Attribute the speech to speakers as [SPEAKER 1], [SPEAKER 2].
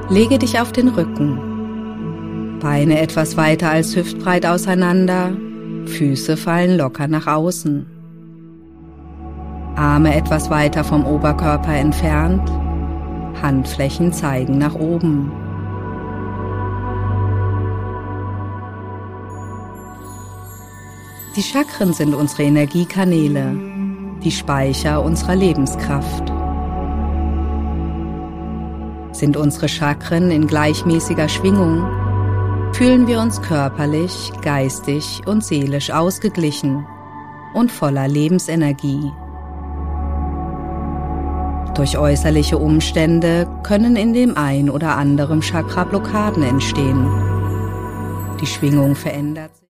[SPEAKER 1] Lege dich auf den Rücken. Beine etwas weiter als hüftbreit auseinander, Füße fallen locker nach außen. Arme etwas weiter vom Oberkörper entfernt, Handflächen zeigen nach oben. Die Chakren sind unsere Energiekanäle, die Speicher unserer Lebenskraft. Sind unsere Chakren in gleichmäßiger Schwingung, fühlen wir uns körperlich, geistig und seelisch ausgeglichen und voller Lebensenergie. Durch äußerliche Umstände können in dem ein oder anderen Chakra Blockaden entstehen. Die Schwingung verändert sich.